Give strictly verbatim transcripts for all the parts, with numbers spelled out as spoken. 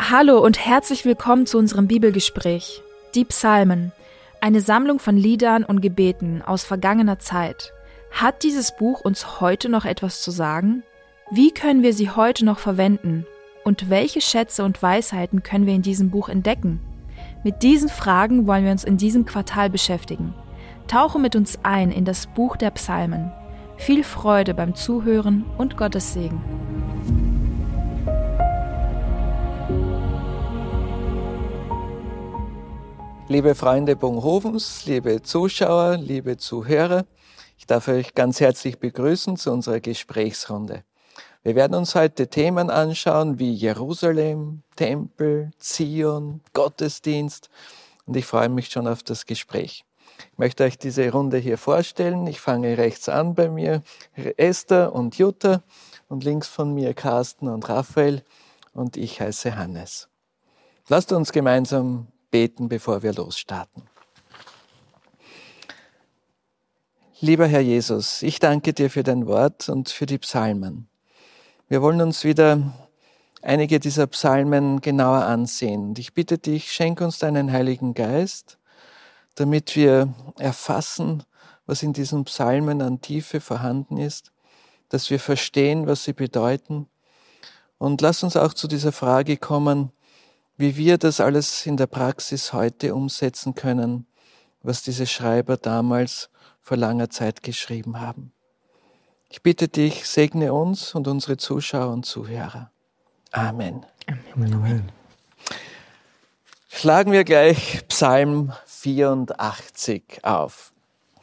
Hallo und herzlich willkommen zu unserem Bibelgespräch. Die Psalmen, eine Sammlung von Liedern und Gebeten aus vergangener Zeit. Hat dieses Buch uns heute noch etwas zu sagen? Wie können wir sie heute noch verwenden? Und welche Schätze und Weisheiten können wir in diesem Buch entdecken? Mit diesen Fragen wollen wir uns in diesem Quartal beschäftigen. Tauche mit uns ein in das Buch der Psalmen. Viel Freude beim Zuhören und Gottes Segen. Liebe Freunde Bonghofens, liebe Zuschauer, liebe Zuhörer, ich darf euch ganz herzlich begrüßen zu unserer Gesprächsrunde. Wir werden uns heute Themen anschauen wie Jerusalem, Tempel, Zion, Gottesdienst und ich freue mich schon auf das Gespräch. Ich möchte euch diese Runde hier vorstellen. Ich fange rechts an bei mir, Esther und Jutta und links von mir Carsten und Raphael und ich heiße Hannes. Lasst uns gemeinsam beten, bevor wir losstarten. Lieber Herr Jesus, ich danke dir für dein Wort und für die Psalmen. Wir wollen uns wieder einige dieser Psalmen genauer ansehen. Und ich bitte dich, schenk uns deinen Heiligen Geist, damit wir erfassen, was in diesen Psalmen an Tiefe vorhanden ist, dass wir verstehen, was sie bedeuten. Und lass uns auch zu dieser Frage kommen, wie wir das alles in der Praxis heute umsetzen können, was diese Schreiber damals vor langer Zeit geschrieben haben. Ich bitte dich, segne uns und unsere Zuschauer und Zuhörer. Amen. Amen. Amen. Schlagen wir gleich Psalm vierundachtzig auf.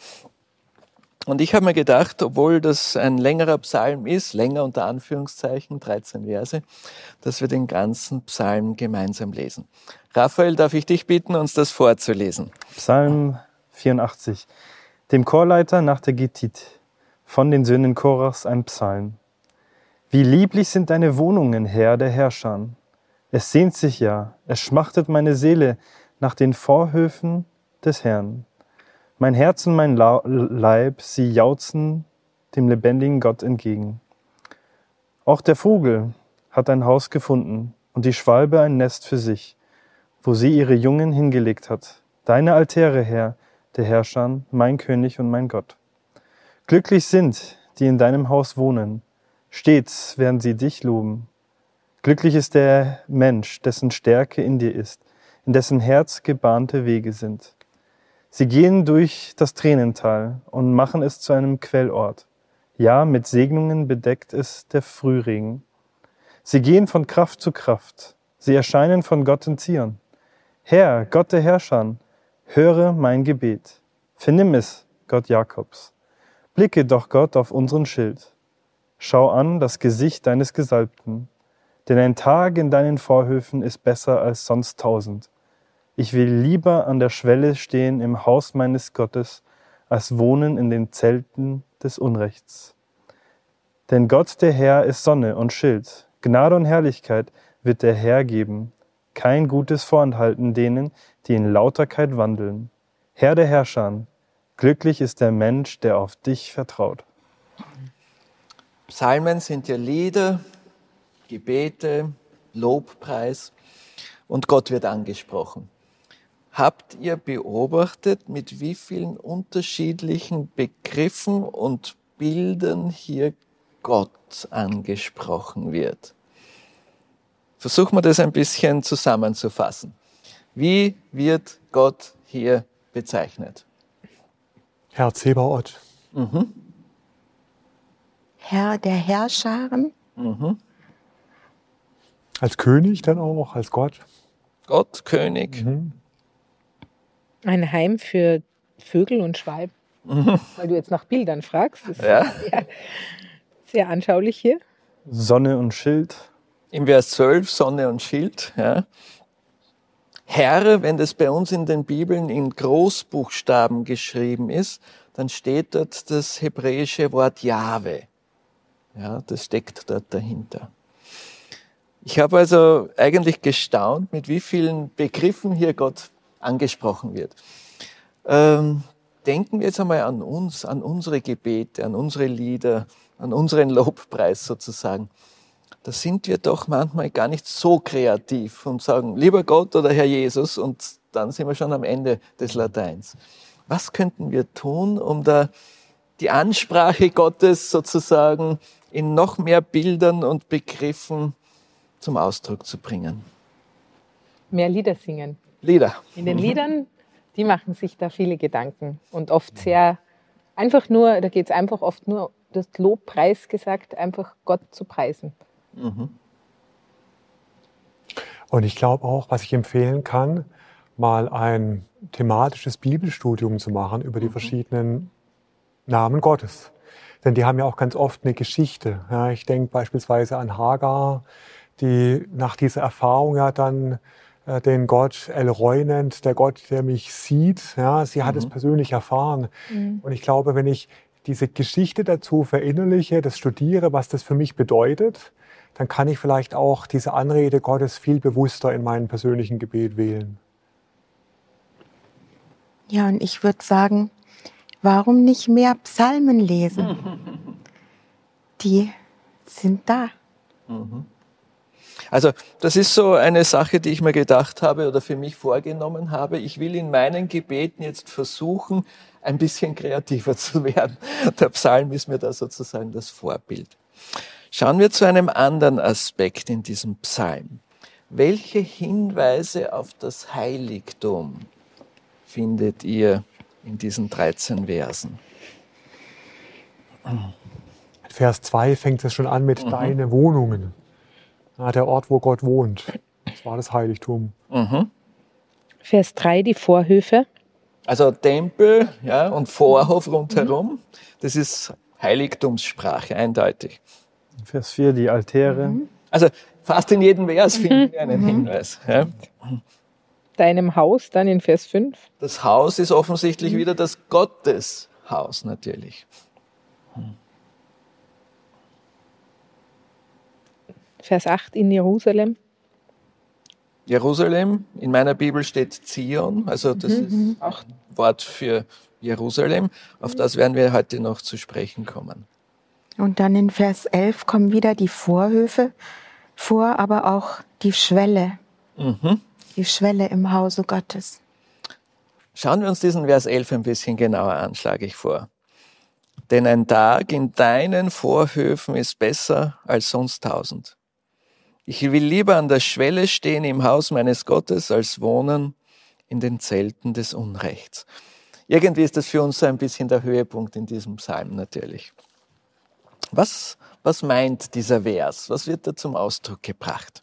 Und ich habe mir gedacht, obwohl das ein längerer Psalm ist, länger unter Anführungszeichen, dreizehn Verse, dass wir den ganzen Psalm gemeinsam lesen. Raphael, darf ich dich bitten, uns das vorzulesen? Psalm vierundachtzig. Dem Chorleiter nach der Gittit, von den Söhnen Korachs ein Psalm. Wie lieblich sind deine Wohnungen, Herr der Herrscher. Es sehnt sich ja, es schmachtet meine Seele nach den Vorhöfen des Herrn. Mein Herz und mein Leib, sie jauchzen dem lebendigen Gott entgegen. Auch der Vogel hat ein Haus gefunden und die Schwalbe ein Nest für sich, wo sie ihre Jungen hingelegt hat. Deine Altäre, Herr, der Herrscher, mein König und mein Gott. Glücklich sind, die in deinem Haus wohnen. Stets werden sie dich loben. Glücklich ist der Mensch, dessen Stärke in dir ist, in dessen Herz gebahnte Wege sind. Sie gehen durch das Tränental und machen es zu einem Quellort. Ja, mit Segnungen bedeckt es der Frühregen. Sie gehen von Kraft zu Kraft. Sie erscheinen von Gott in Zion. Herr, Gott der Herrscher, höre mein Gebet. Vernimm es, Gott Jakobs. Blicke doch, Gott, auf unseren Schild. Schau an das Gesicht deines Gesalbten. Denn ein Tag in deinen Vorhöfen ist besser als sonst tausend. Ich will lieber an der Schwelle stehen im Haus meines Gottes, als wohnen in den Zelten des Unrechts. Denn Gott, der Herr, ist Sonne und Schild. Gnade und Herrlichkeit wird der Herr geben. Kein Gutes vorenthalten denen, die in Lauterkeit wandeln. Herr der Herrscher, glücklich ist der Mensch, der auf dich vertraut. Psalmen sind ja Lieder, Gebete, Lobpreis und Gott wird angesprochen. Habt ihr beobachtet, mit wie vielen unterschiedlichen Begriffen und Bildern hier Gott angesprochen wird? Versuchen wir das ein bisschen zusammenzufassen. Wie wird Gott hier bezeichnet? Herr Zebaoth. Mhm. Herr der Herrscharen. Mhm. Als König dann auch, als Gott. Gott, König. Mhm. Ein Heim für Vögel und Schwalben. Mhm. Weil du jetzt nach Bildern fragst. Das ist Ja. sehr, sehr anschaulich hier. Sonne und Schild. Im Vers zwölf, Sonne und Schild. Ja. Herr, wenn das bei uns in den Bibeln in Großbuchstaben geschrieben ist, dann steht dort das hebräische Wort Jahwe. Ja, das steckt dort dahinter. Ich habe also eigentlich gestaunt, mit wie vielen Begriffen hier Gott angesprochen wird. Ähm, denken wir jetzt einmal an uns, an unsere Gebete, an unsere Lieder, an unseren Lobpreis sozusagen. da sind wir doch manchmal gar nicht so kreativ und sagen, lieber Gott oder Herr Jesus, und dann sind wir schon am Ende des Lateins. Was könnten wir tun, um da die Ansprache Gottes sozusagen in noch mehr Bildern und Begriffen zum Ausdruck zu bringen? Mehr Lieder singen. Lieder. In den Liedern, die machen sich da viele Gedanken und oft sehr einfach nur, da geht es einfach oft nur, du hast Lobpreis gesagt, einfach Gott zu preisen. Mhm. Und ich glaube auch, was ich empfehlen kann, mal ein thematisches Bibelstudium zu machen über die verschiedenen Namen Gottes. Denn die haben ja auch ganz oft eine Geschichte. Ja, ich denke beispielsweise an Hagar, die nach dieser Erfahrung ja dann äh, den Gott El Roi nennt, der Gott, der mich sieht. Ja, sie hat Mhm. es persönlich erfahren. Mhm. Und ich glaube, wenn ich diese Geschichte dazu verinnerliche, das studiere, was das für mich bedeutet, dann kann ich vielleicht auch diese Anrede Gottes viel bewusster in meinem persönlichen Gebet wählen. Ja, und ich würde sagen, warum nicht mehr Psalmen lesen? Die sind da. Also das ist so eine Sache, die ich mir gedacht habe oder für mich vorgenommen habe. Ich will in meinen Gebeten jetzt versuchen, ein bisschen kreativer zu werden. Der Psalm ist mir da sozusagen das Vorbild. Schauen wir zu einem anderen Aspekt in diesem Psalm. Welche Hinweise auf das Heiligtum findet ihr in diesen dreizehn Versen? Vers zwei fängt es schon an mit Mhm. deine Wohnungen. Ja, der Ort, wo Gott wohnt. Das war das Heiligtum. Mhm. Vers drei, die Vorhöfe. Also Tempel, ja, und Vorhof rundherum, das ist Heiligtumssprache, eindeutig. Vers vier, die Altäre. Also fast in jedem Vers finden wir einen Hinweis. Ja. Deinem Haus, dann in Vers fünf. Das Haus ist offensichtlich wieder das Gotteshaus natürlich. Vers acht, in Jerusalem. Jerusalem, in meiner Bibel steht Zion, also das ist auch ein Wort für Jerusalem. Auf das werden wir heute noch zu sprechen kommen. Und dann in Vers elf kommen wieder die Vorhöfe vor, aber auch die Schwelle. Mhm. Die Schwelle im Hause Gottes. Schauen wir uns diesen Vers elf ein bisschen genauer an, schlage ich vor. Denn ein Tag in deinen Vorhöfen ist besser als sonst tausend. Ich will lieber an der Schwelle stehen im Haus meines Gottes, als wohnen in den Zelten des Unrechts. Irgendwie ist das für uns so ein bisschen der Höhepunkt in diesem Psalm natürlich. Was, was meint dieser Vers? Was wird da zum Ausdruck gebracht?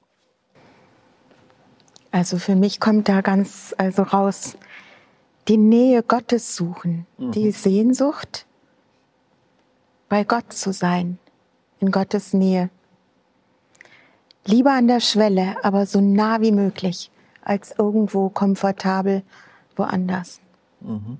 Also für mich kommt da ganz also raus, die Nähe Gottes suchen, Mhm. die Sehnsucht, bei Gott zu sein, in Gottes Nähe. Lieber an der Schwelle, aber so nah wie möglich, als irgendwo komfortabel woanders. Mhm.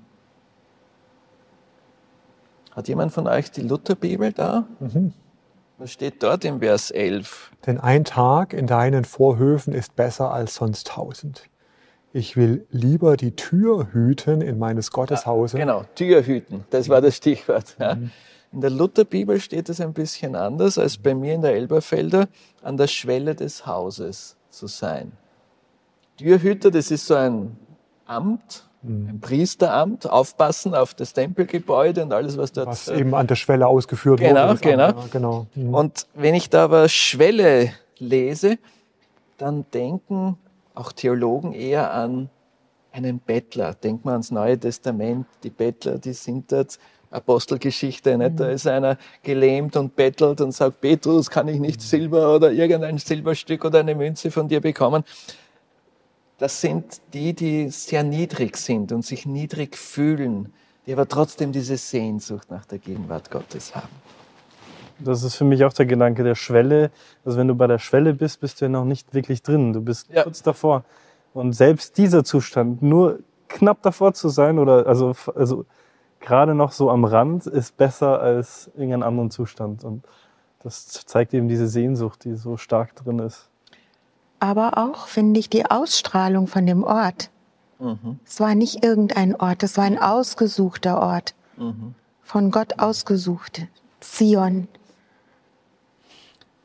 Hat jemand von euch die Lutherbibel da? Mhm. Was steht dort im Vers elf? Denn ein Tag in deinen Vorhöfen ist besser als sonst tausend. Ich will lieber die Tür hüten in meines Gottes Hause. Genau, Tür hüten, das war das Stichwort. Ja. In der Lutherbibel steht es ein bisschen anders als bei mir in der Elberfelder, an der Schwelle des Hauses zu sein. Türhüter, das ist so ein Amt, ein Priesteramt, aufpassen auf das Tempelgebäude und alles, was dort... Was eben an der Schwelle ausgeführt Genau, wurde. das genau. andere, ja, genau. Mhm. Und wenn ich da aber Schwelle lese, dann denken auch Theologen eher an einen Bettler. Denkt man ans Neue Testament, die Bettler, die sind dort, Apostelgeschichte, nicht? Da ist einer gelähmt und bettelt und sagt, Petrus, kann ich nicht Silber oder irgendein Silberstück oder eine Münze von dir bekommen? Das sind die, die sehr niedrig sind und sich niedrig fühlen, die aber trotzdem diese Sehnsucht nach der Gegenwart Gottes haben. Das ist für mich auch der Gedanke der Schwelle. Also wenn du bei der Schwelle bist, bist du ja noch nicht wirklich drin. Du bist Ja. kurz davor. Und selbst dieser Zustand, nur knapp davor zu sein oder also, also gerade noch so am Rand, ist besser als irgendein anderen Zustand. Und das zeigt eben diese Sehnsucht, die so stark drin ist. Aber auch, finde ich, die Ausstrahlung von dem Ort. Mhm. Es war nicht irgendein Ort, es war ein ausgesuchter Ort. Mhm. Von Gott ausgesucht. Zion.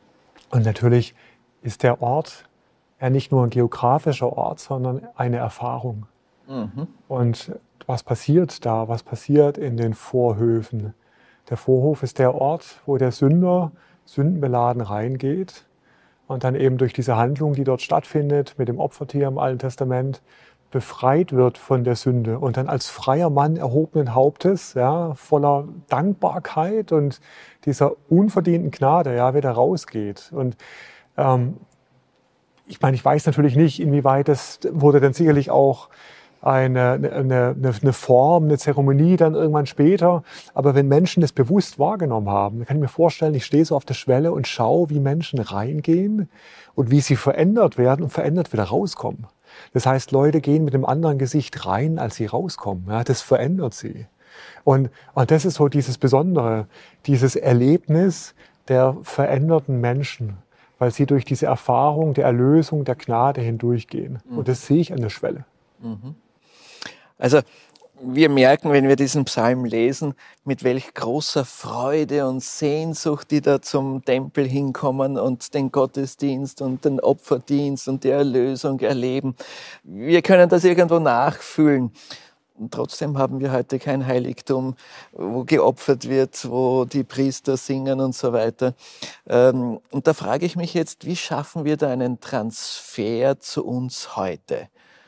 Und natürlich ist der Ort ja nicht nur ein geografischer Ort, sondern eine Erfahrung. Mhm. Und was passiert da? Was passiert in den Vorhöfen? Der Vorhof ist der Ort, wo der Sünder sündenbeladen reingeht und dann eben durch diese Handlung, die dort stattfindet, mit dem Opfertier im Alten Testament, befreit wird von der Sünde und dann als freier Mann erhobenen Hauptes, ja, voller Dankbarkeit und dieser unverdienten Gnade, ja, wieder rausgeht. Und ähm, ich meine, ich weiß natürlich nicht, inwieweit das wurde dann sicherlich auch eine, eine, eine, eine Form, eine Zeremonie dann irgendwann später. Aber wenn Menschen das bewusst wahrgenommen haben, dann kann ich mir vorstellen, ich stehe so auf der Schwelle und schaue, wie Menschen reingehen und wie sie verändert werden und verändert wieder rauskommen. Das heißt, Leute gehen mit einem anderen Gesicht rein, als sie rauskommen. Ja, das verändert sie. Und, und das ist so dieses Besondere, dieses Erlebnis der veränderten Menschen, weil sie durch diese Erfahrung der Erlösung, der Gnade hindurchgehen. Mhm. Und das sehe ich an der Schwelle. Mhm. Also wir merken, wenn wir diesen Psalm lesen, mit welch großer Freude und Sehnsucht die da zum Tempel hinkommen und den Gottesdienst und den Opferdienst und die Erlösung erleben. Wir können das irgendwo nachfühlen. Und trotzdem haben wir heute kein Heiligtum, wo geopfert wird, wo die Priester singen und so weiter. Und da frage ich mich jetzt, wie schaffen wir da einen Transfer zu uns heute?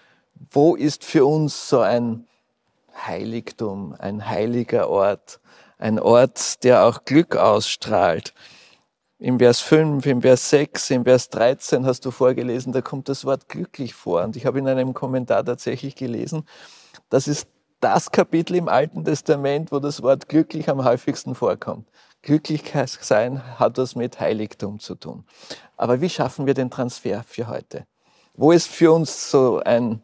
Wo ist für uns so ein Heiligtum, ein heiliger Ort, ein Ort, der auch Glück ausstrahlt? Im Vers fünf, im Vers sechs, im Vers dreizehn hast du vorgelesen, da kommt das Wort glücklich vor. Und ich habe in einem Kommentar tatsächlich gelesen, das ist das Kapitel im Alten Testament, wo das Wort glücklich am häufigsten vorkommt. Glücklich sein hat was mit Heiligtum zu tun. Aber wie schaffen wir den Transfer für heute? Wo ist für uns so ein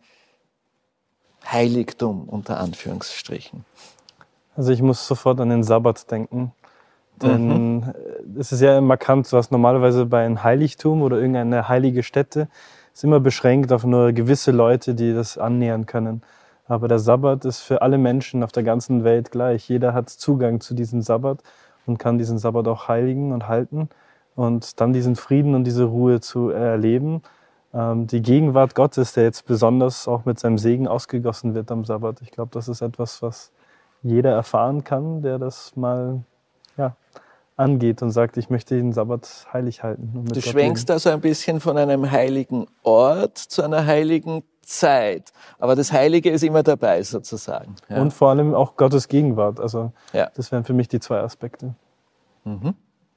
Heiligtum unter Anführungsstrichen? Also ich muss sofort an den Sabbat denken. Denn mhm. es ist ja markant, was normalerweise bei einem Heiligtum oder irgendeine heilige Stätte ist immer beschränkt auf nur gewisse Leute, die das annähern können. Aber der Sabbat ist für alle Menschen auf der ganzen Welt gleich. Jeder hat Zugang zu diesem Sabbat und kann diesen Sabbat auch heiligen und halten und dann diesen Frieden und diese Ruhe zu erleben. Ähm, die Gegenwart Gottes, der jetzt besonders auch mit seinem Segen ausgegossen wird am Sabbat. Ich glaube, das ist etwas, was jeder erfahren kann, der das mal ja, angeht und sagt, ich möchte den Sabbat heilig halten. Und mit du Gott schwenkst leben. also ein bisschen von einem heiligen Ort zu einer heiligen Zeit. Aber das Heilige ist immer dabei sozusagen. Ja. Und vor allem auch Gottes Gegenwart. Also ja. Das wären für mich die zwei Aspekte. Mhm.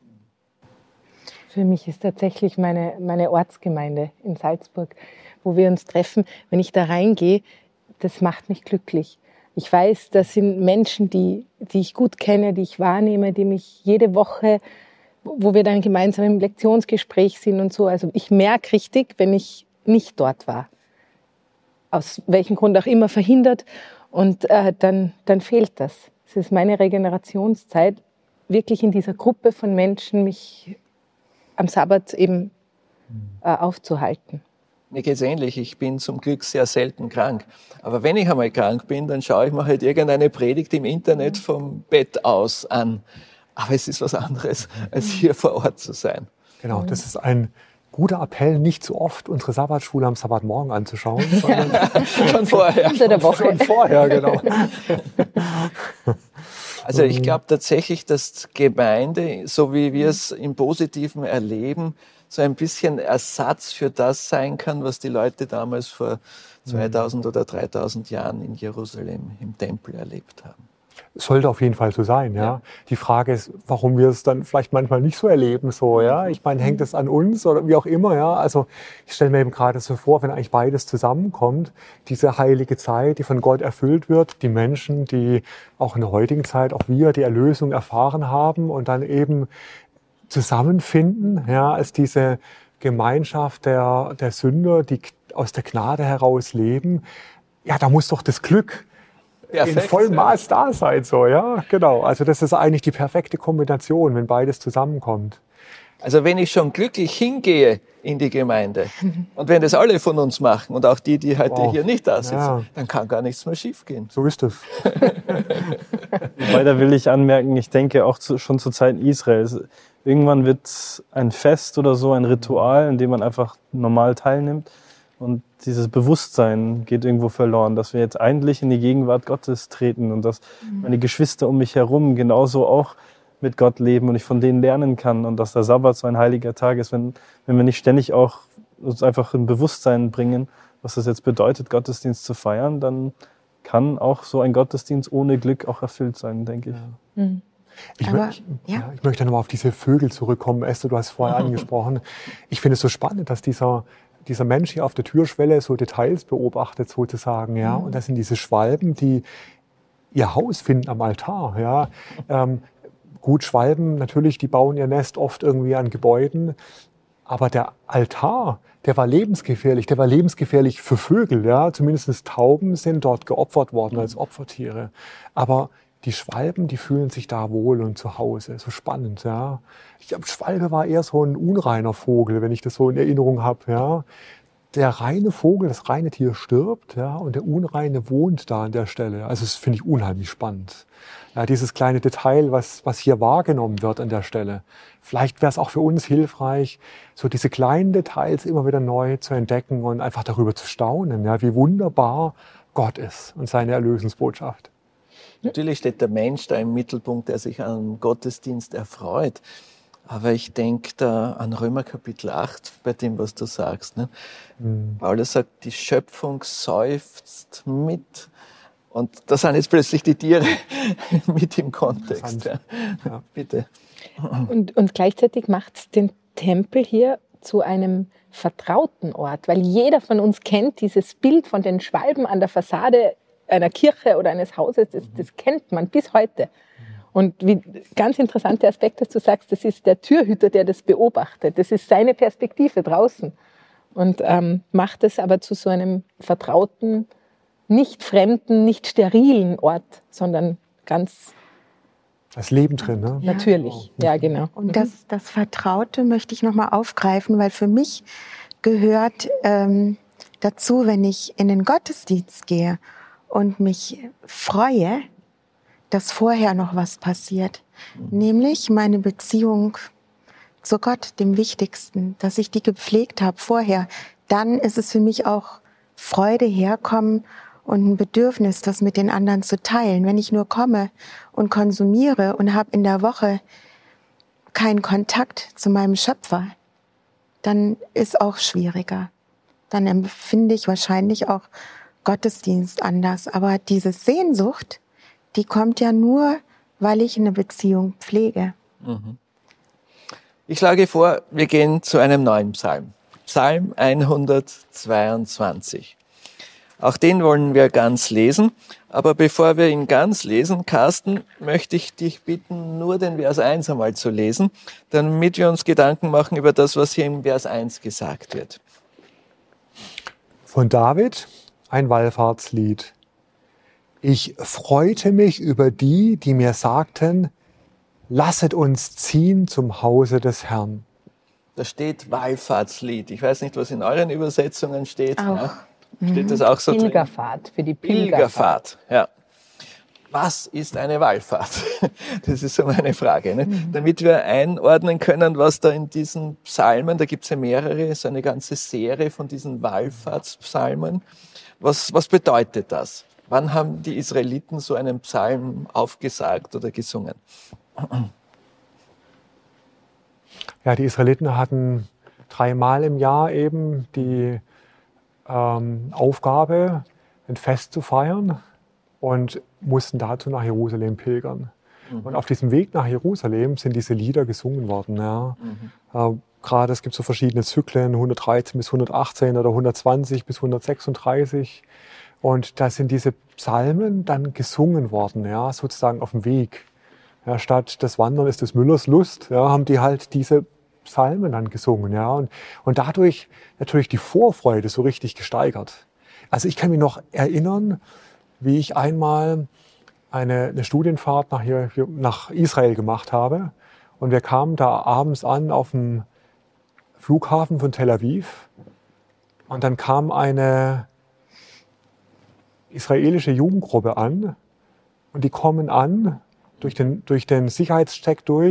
Für mich ist tatsächlich meine, meine Ortsgemeinde in Salzburg, wo wir uns treffen. Wenn ich da reingehe, das macht mich glücklich. Ich weiß, das sind Menschen, die, die ich gut kenne, die ich wahrnehme, die mich jede Woche, wo wir dann gemeinsam im Lektionsgespräch sind und so. Also ich merke richtig, wenn ich nicht dort war. Aus welchem Grund auch immer verhindert. Und äh, dann, dann fehlt das. Es ist meine Regenerationszeit, wirklich in dieser Gruppe von Menschen mich am Sabbat eben äh, aufzuhalten. Mir geht's ähnlich. Ich bin zum Glück sehr selten krank. Aber wenn ich einmal krank bin, dann schaue ich mir halt irgendeine Predigt im Internet vom Bett aus an. Aber es ist was anderes, als hier vor Ort zu sein. Genau, das ist ein guter Appell, nicht zu oft unsere Sabbatschule am Sabbatmorgen anzuschauen, sondern schon vorher. Unter der Woche. Schon vorher, genau. Also ich glaube tatsächlich, dass Gemeinde, so wie wir es im Positiven erleben, so ein bisschen Ersatz für das sein kann, was die Leute damals vor zweitausend oder dreitausend Jahren in Jerusalem im Tempel erlebt haben. Sollte auf jeden Fall so sein, ja. ja. Die Frage ist, warum wir es dann vielleicht manchmal nicht so erleben, so, ja. Ich meine, hängt es an uns oder wie auch immer, ja. Also, ich stelle mir eben gerade so vor, wenn eigentlich beides zusammenkommt, diese heilige Zeit, die von Gott erfüllt wird, die Menschen, die auch in der heutigen Zeit, auch wir, die Erlösung erfahren haben und dann eben zusammenfinden, ja, als diese Gemeinschaft der, der Sünder, die aus der Gnade heraus leben. Ja, da muss doch das Glück Perfekt, in vollem Maß ja. da sein, so, ja, genau. Also das ist eigentlich die perfekte Kombination, wenn beides zusammenkommt. Also wenn ich schon glücklich hingehe in die Gemeinde und wenn das alle von uns machen und auch die, die heute wow. hier nicht da sitzen, ja. dann kann gar nichts mehr schief gehen. So ist es. Wobei, da will ich anmerken, ich denke auch zu, schon zu Zeiten Israels, irgendwann wird ein Fest oder so ein Ritual, in dem man einfach normal teilnimmt. Und dieses Bewusstsein geht irgendwo verloren, dass wir jetzt eigentlich in die Gegenwart Gottes treten und dass meine Geschwister um mich herum genauso auch mit Gott leben und ich von denen lernen kann und dass der Sabbat so ein heiliger Tag ist, wenn, wenn wir nicht ständig auch uns einfach ein Bewusstsein bringen, was das jetzt bedeutet, Gottesdienst zu feiern, dann kann auch so ein Gottesdienst ohne Glück auch erfüllt sein, denke ich. Ja. Mhm. Ich, Aber, mö ich, ja. ja, ich möchte nochmal auf diese Vögel zurückkommen. Esther, du hast es vorher angesprochen. Ich finde es so spannend, dass dieser, dieser Mensch hier auf der Türschwelle so Details beobachtet sozusagen. Ja? Und das sind diese Schwalben, die ihr Haus finden am Altar. Ja? Ähm, gut, Schwalben natürlich, die bauen ihr Nest oft irgendwie an Gebäuden. Aber der Altar, der war lebensgefährlich. Der war lebensgefährlich für Vögel. Ja? Zumindest Tauben sind dort geopfert worden als Opfertiere. Aber die Schwalben, die fühlen sich da wohl und zu Hause. So spannend, ja. Ich glaube, Schwalbe war eher so ein unreiner Vogel, wenn ich das so in Erinnerung habe, ja. Der reine Vogel, das reine Tier stirbt, ja, und der Unreine wohnt da an der Stelle. Also das finde ich unheimlich spannend. Ja, dieses kleine Detail, was, was hier wahrgenommen wird an der Stelle. Vielleicht wäre es auch für uns hilfreich, so diese kleinen Details immer wieder neu zu entdecken und einfach darüber zu staunen, ja, wie wunderbar Gott ist und seine Erlösungsbotschaft. Natürlich steht der Mensch da im Mittelpunkt, der sich am Gottesdienst erfreut. Aber ich denke da an Römer Kapitel acht, bei dem, was du sagst. Ne? Mhm. Paulus sagt, die Schöpfung seufzt mit. Und da sind jetzt plötzlich die Tiere mit im Kontext. Ja. Ja. Bitte. Und, und gleichzeitig macht es den Tempel hier zu einem vertrauten Ort, weil jeder von uns kennt dieses Bild von den Schwalben an der Fassade einer Kirche oder eines Hauses, das, das kennt man bis heute. Und wie ganz interessanter Aspekt, dass du sagst, das ist der Türhüter, der das beobachtet. Das ist seine Perspektive draußen. Und ähm, macht es aber zu so einem vertrauten, nicht fremden, nicht sterilen Ort, sondern ganz... Das Leben drin, ne? Natürlich, ja, genau. Und das, das Vertraute möchte ich nochmal aufgreifen, weil für mich gehört ähm, dazu, wenn ich in den Gottesdienst gehe und mich freue, dass vorher noch was passiert. Nämlich meine Beziehung zu Gott, dem Wichtigsten, dass ich die gepflegt habe vorher. Dann ist es für mich auch Freude herkommen und ein Bedürfnis, das mit den anderen zu teilen. Wenn ich nur komme und konsumiere und habe in der Woche keinen Kontakt zu meinem Schöpfer, dann ist auch schwieriger. Dann empfinde ich wahrscheinlich auch Gottesdienst anders. Aber diese Sehnsucht, die kommt ja nur, weil ich eine Beziehung pflege. Ich schlage vor, wir gehen zu einem neuen Psalm. Psalm hundertzweiundzwanzig. Auch den wollen wir ganz lesen. Aber bevor wir ihn ganz lesen, Carsten, möchte ich dich bitten, nur den Vers eins einmal zu lesen, damit wir uns Gedanken machen über das, was hier im Vers eins gesagt wird. Von David ein Wallfahrtslied. Ich freute mich über die, die mir sagten, lasset uns ziehen zum Hause des Herrn. Da steht Wallfahrtslied. Ich weiß nicht, was in euren Übersetzungen steht. Auch. Ja. Steht das auch so Pilgerfahrt, drin? für die Pilgerfahrt. Pilgerfahrt, ja. Was ist eine Wallfahrt? Das ist so meine Frage. Ne? Mhm. Damit wir einordnen können, was da in diesen Psalmen, da gibt es ja mehrere, so eine ganze Serie von diesen Wallfahrtspsalmen. Was, was bedeutet das? Wann haben die Israeliten so einen Psalm aufgesagt oder gesungen? Ja, die Israeliten hatten dreimal im Jahr eben die ähm, Aufgabe, ein Fest zu feiern und mussten dazu nach Jerusalem pilgern. Mhm. Und auf diesem Weg nach Jerusalem sind diese Lieder gesungen worden. Ja. Mhm. Äh, Gerade es gibt so verschiedene Zyklen, hundertdreizehn bis hundertachtzehn oder hundertzwanzig bis hundertsechsunddreißig. Und da sind diese Psalmen dann gesungen worden, ja, sozusagen auf dem Weg. Ja, statt das Wandern ist des Müllers Lust, ja, haben die halt diese Psalmen dann gesungen. Ja, und, und dadurch natürlich die Vorfreude so richtig gesteigert. Also ich kann mich noch erinnern, wie ich einmal eine, eine Studienfahrt nach, hier, nach Israel gemacht habe. Und wir kamen da abends an auf dem Flughafen von Tel Aviv. Und dann kam eine israelische Jugendgruppe an. Und die kommen an, durch den, durch den Sicherheitscheck durch.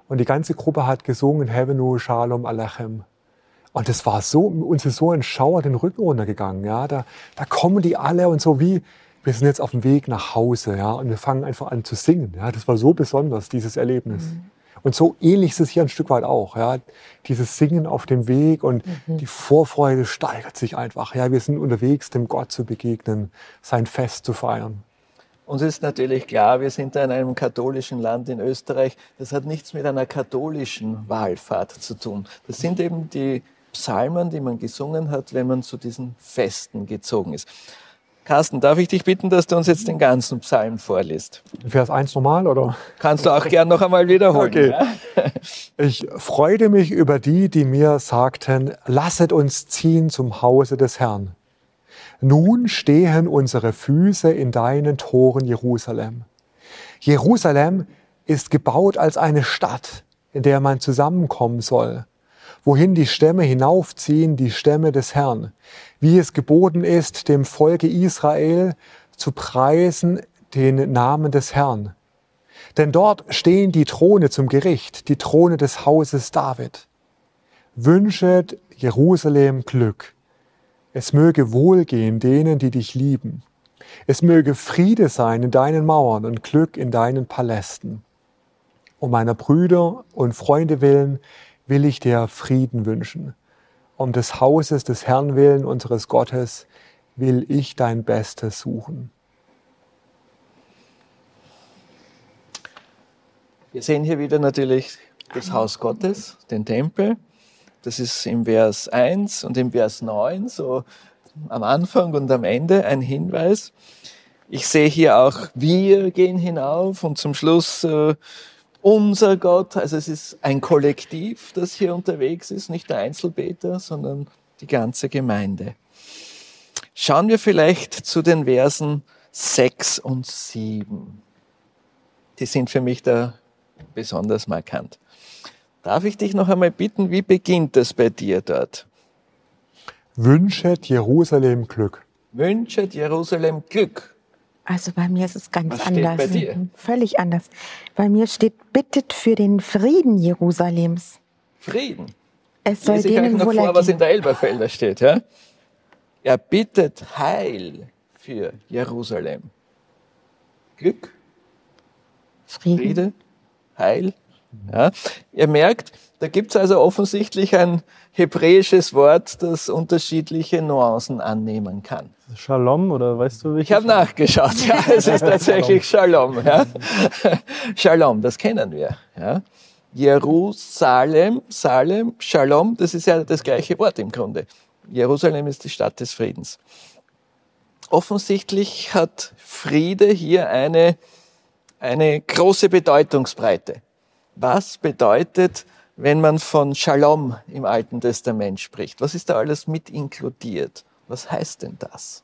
Und die ganze Gruppe hat gesungen, Hevenu Shalom Alechem. Und das war so, uns ist so ein Schauer den Rücken runtergegangen. Ja? Da, da kommen die alle und so wie, wir sind jetzt auf dem Weg nach Hause. Ja? Und wir fangen einfach an zu singen. Ja? Das war so besonders, dieses Erlebnis. Mhm. Und so ähnlich ist es hier ein Stück weit auch. Ja? Dieses Singen auf dem Weg und mhm. die Vorfreude steigert sich einfach. Ja? Wir sind unterwegs, dem Gott zu begegnen, sein Fest zu feiern. Uns ist natürlich klar, wir sind da in einem katholischen Land in Österreich. Das hat nichts mit einer katholischen Wallfahrt zu tun. Das sind eben die Psalmen, die man gesungen hat, wenn man zu diesen Festen gezogen ist. Carsten, darf ich dich bitten, dass du uns jetzt den ganzen Psalm vorliest? Vers eins normal, oder? Kannst du auch gern noch einmal wiederholen. Okay. Ja? Ich freute mich über die, die mir sagten, lasset uns ziehen zum Hause des Herrn. Nun stehen unsere Füße in deinen Toren, Jerusalem. Jerusalem ist gebaut als eine Stadt, in der man zusammenkommen soll, wohin die Stämme hinaufziehen, die Stämme des Herrn, wie es geboten ist, dem Volke Israel zu preisen den Namen des Herrn. Denn dort stehen die Throne zum Gericht, die Throne des Hauses David. Wünschet Jerusalem Glück. Es möge wohlgehen denen, die dich lieben. Es möge Friede sein in deinen Mauern und Glück in deinen Palästen. Um meiner Brüder und Freunde willen will ich dir Frieden wünschen. Um des Hauses des Herrn willen, unseres Gottes, will ich dein Bestes suchen. Wir sehen hier wieder natürlich das Haus Gottes, den Tempel. Das ist im Vers eins und im Vers neun, so am Anfang und am Ende ein Hinweis. Ich sehe hier auch, wir gehen hinauf und zum Schluss äh, unser Gott. Also es ist ein Kollektiv, das hier unterwegs ist, nicht der Einzelbeter, sondern die ganze Gemeinde. Schauen wir vielleicht zu den Versen sechs und sieben. Die sind für mich da besonders markant. Darf ich dich noch einmal bitten, wie beginnt das bei dir dort? Wünschet Jerusalem Glück. Wünschet Jerusalem Glück. Also bei mir ist es ganz Was steht anders. bei dir? Völlig anders. Bei mir steht, bittet für den Frieden Jerusalems. Frieden. Es soll Lese ich euch denen noch wohl vor, was in ergehen. der Elberfelder steht. Ja? Er bittet Heil für Jerusalem. Glück, Frieden. Friede, Heil. Ja? Ihr merkt, da gibt es also offensichtlich ein hebräisches Wort, das unterschiedliche Nuancen annehmen kann. Shalom, oder weißt du, welches? Ich habe nachgeschaut, ja, es ist tatsächlich Shalom. Ja. Shalom, das kennen wir. Ja. Jerusalem, Salem, Shalom, das ist ja das gleiche Wort im Grunde. Jerusalem ist die Stadt des Friedens. Offensichtlich hat Friede hier eine, eine große Bedeutungsbreite. Was bedeutet, wenn man von Shalom im Alten Testament spricht? Was ist da alles mit inkludiert? Was heißt denn das?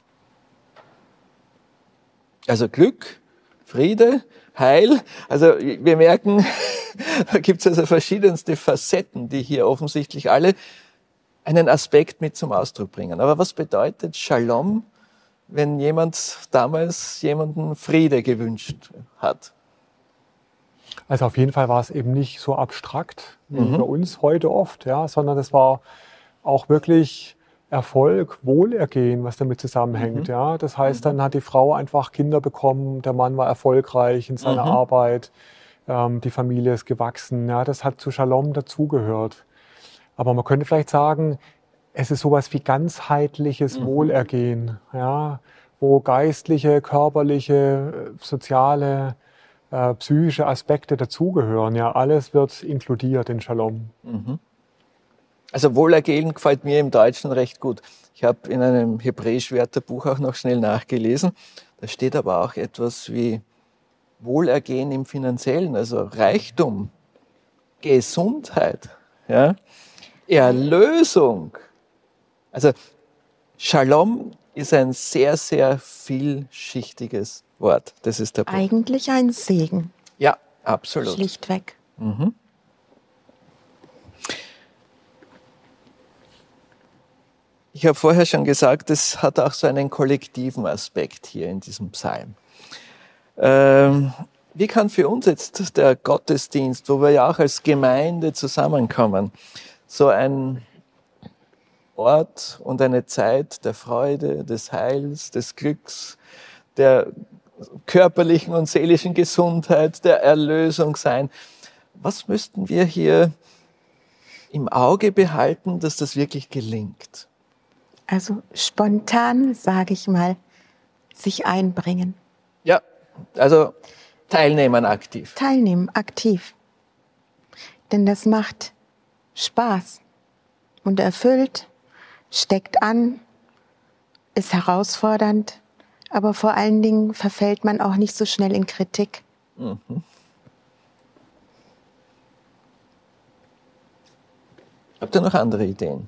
Also Glück, Friede, Heil. Also wir merken, da gibt es also verschiedenste Facetten, die hier offensichtlich alle einen Aspekt mit zum Ausdruck bringen. Aber was bedeutet Shalom, wenn jemand damals jemanden Friede gewünscht hat? Also auf jeden Fall war es eben nicht so abstrakt wie Mhm. bei uns heute oft, ja, sondern es war auch wirklich Erfolg, Wohlergehen, was damit zusammenhängt. Mhm. Ja. Das heißt, dann hat die Frau einfach Kinder bekommen, der Mann war erfolgreich in seiner Mhm. Arbeit, ähm, die Familie ist gewachsen. Ja. Das hat zu Shalom dazugehört. Aber man könnte vielleicht sagen, es ist sowas wie ganzheitliches Mhm. Wohlergehen, ja, wo geistliche, körperliche, äh, soziale, äh, psychische Aspekte dazugehören. Ja, alles wird inkludiert in Shalom. Mhm. Also Wohlergehen gefällt mir im Deutschen recht gut. Ich habe in einem Hebräisch-Wörterbuch auch noch schnell nachgelesen. Da steht aber auch etwas wie Wohlergehen im Finanziellen, also Reichtum, Gesundheit, ja, Erlösung. Also Shalom ist ein sehr, sehr vielschichtiges Wort. Das ist der Punkt. Eigentlich ein Segen, Ja, absolut. schlichtweg. Mhm. Ich habe vorher schon gesagt, es hat auch so einen kollektiven Aspekt hier in diesem Psalm. Ähm, wie kann für uns jetzt der Gottesdienst, wo wir ja auch als Gemeinde zusammenkommen, so ein Ort und eine Zeit der Freude, des Heils, des Glücks, der körperlichen und seelischen Gesundheit, der Erlösung sein? Was müssten wir hier im Auge behalten, dass das wirklich gelingt? Also spontan, sage ich mal, sich einbringen. Ja, also teilnehmen aktiv. Teilnehmen, aktiv. Denn das macht Spaß und erfüllt, steckt an, ist herausfordernd, aber vor allen Dingen verfällt man auch nicht so schnell in Kritik. Mhm. Habt ihr noch andere Ideen?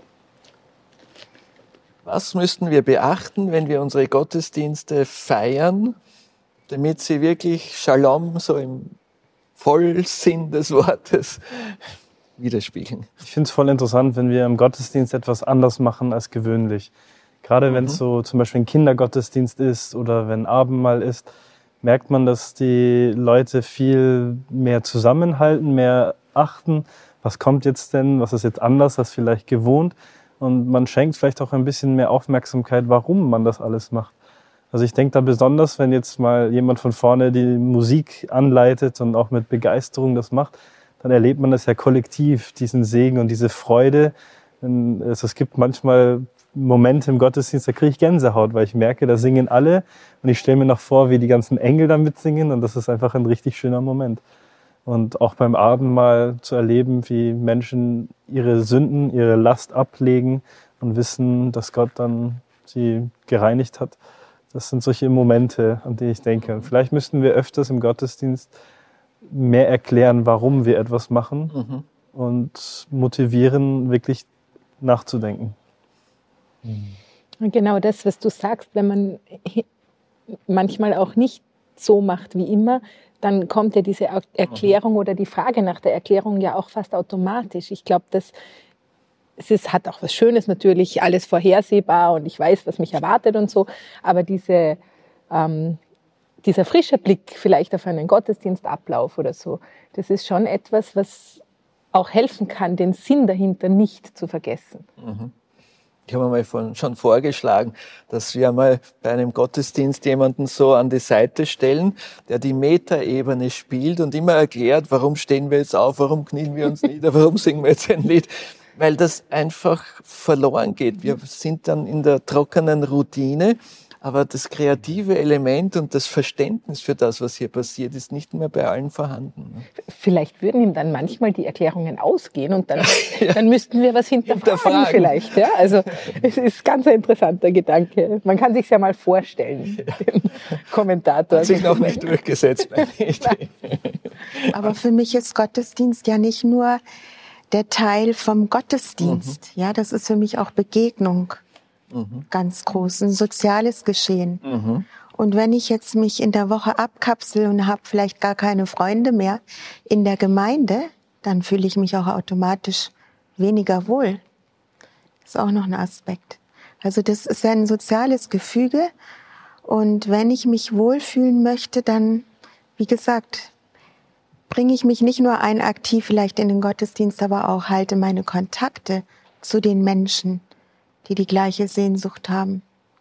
Was müssten wir beachten, wenn wir unsere Gottesdienste feiern, damit sie wirklich Shalom, so im Vollsinn des Wortes, widerspiegeln? Ich finde es voll interessant, wenn wir im Gottesdienst etwas anders machen als gewöhnlich. Gerade mhm. wenn es so zum Beispiel ein Kindergottesdienst ist oder wenn Abendmahl ist, merkt man, dass die Leute viel mehr zusammenhalten, mehr achten. Was kommt jetzt denn? Was ist jetzt anders als vielleicht gewohnt? Und man schenkt vielleicht auch ein bisschen mehr Aufmerksamkeit, warum man das alles macht. Also ich denke da besonders, wenn jetzt mal jemand von vorne die Musik anleitet und auch mit Begeisterung das macht, dann erlebt man das ja kollektiv, diesen Segen und diese Freude. Also es gibt manchmal Momente im Gottesdienst, da kriege ich Gänsehaut, weil ich merke, da singen alle und ich stelle mir noch vor, wie die ganzen Engel da mitsingen und das ist einfach ein richtig schöner Moment. Und auch beim Abendmahl zu erleben, wie Menschen ihre Sünden, ihre Last ablegen und wissen, dass Gott dann sie gereinigt hat. Das sind solche Momente, an die ich denke. Und vielleicht müssten wir öfters im Gottesdienst mehr erklären, warum wir etwas machen mhm. und motivieren, wirklich nachzudenken. Und genau das, was du sagst, wenn man manchmal auch nicht so macht wie immer, dann kommt ja diese Erklärung oder die Frage nach der Erklärung ja auch fast automatisch. Ich glaube, dass es ist, hat auch was Schönes natürlich, alles vorhersehbar und ich weiß, was mich erwartet und so, aber diese, ähm, dieser frische Blick vielleicht auf einen Gottesdienstablauf oder so, das ist schon etwas, was auch helfen kann, den Sinn dahinter nicht zu vergessen. Mhm. Ich habe mal von, schon vorgeschlagen, dass wir mal bei einem Gottesdienst jemanden so an die Seite stellen, der die Metaebene spielt und immer erklärt, warum stehen wir jetzt auf, warum knien wir uns nieder, warum singen wir jetzt ein Lied, weil das einfach verloren geht. Wir sind dann in der trockenen Routine, aber das kreative Element und das Verständnis für das, was hier passiert, ist nicht mehr bei allen vorhanden. Vielleicht würden ihm dann manchmal die Erklärungen ausgehen und dann, ja. dann müssten wir was hinterfragen, hinterfragen. vielleicht. Ja? Also es ist ganz ein interessanter Gedanke. Man kann sich ja mal vorstellen, ja. den Kommentator. Hat sich noch nicht durchgesetzt, meine Idee. Aber für mich ist Gottesdienst ja nicht nur der Teil vom Gottesdienst. Mhm. Ja, das ist für mich auch Begegnung. Mhm. Ganz groß, ein soziales Geschehen. Mhm. Und wenn ich jetzt mich in der Woche abkapsel und habe vielleicht gar keine Freunde mehr in der Gemeinde, dann fühle ich mich auch automatisch weniger wohl. Das ist auch noch ein Aspekt. Also das ist ja ein soziales Gefüge. Und wenn ich mich wohlfühlen möchte, dann, wie gesagt, bringe ich mich nicht nur ein aktiv vielleicht in den Gottesdienst, aber auch halte meine Kontakte zu den Menschen, die die gleiche Sehnsucht haben.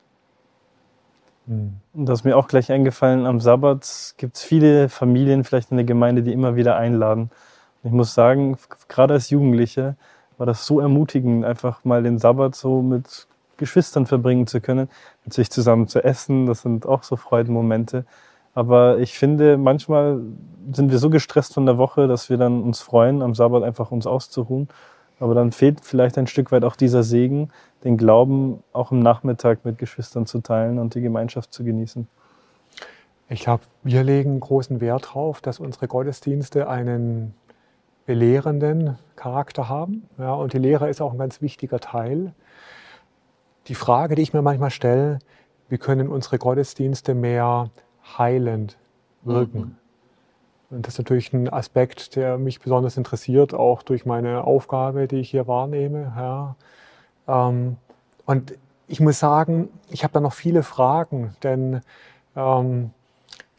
Und das ist mir auch gleich eingefallen, am Sabbat gibt es viele Familien vielleicht in der Gemeinde, die immer wieder einladen. Und ich muss sagen, gerade als Jugendliche war das so ermutigend, einfach mal den Sabbat so mit Geschwistern verbringen zu können, mit sich zusammen zu essen, das sind auch so Freudenmomente. Aber ich finde, manchmal sind wir so gestresst von der Woche, dass wir dann uns freuen, am Sabbat einfach uns auszuruhen. Aber dann fehlt vielleicht ein Stück weit auch dieser Segen, den Glauben auch im Nachmittag mit Geschwistern zu teilen und die Gemeinschaft zu genießen. Ich glaube, wir legen großen Wert darauf, dass unsere Gottesdienste einen belehrenden Charakter haben. Ja, und die Lehre ist auch ein ganz wichtiger Teil. Die Frage, die ich mir manchmal stelle, wie können unsere Gottesdienste mehr heilend wirken? Mhm. Und das ist natürlich ein Aspekt, der mich besonders interessiert, auch durch meine Aufgabe, die ich hier wahrnehme. Ja. Ähm, und ich muss sagen, ich habe da noch viele Fragen, denn ähm,